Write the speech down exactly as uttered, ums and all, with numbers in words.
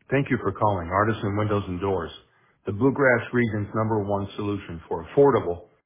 Thank you for calling Artisan Windows and Doors, the Bluegrass region's number one solution for affordable,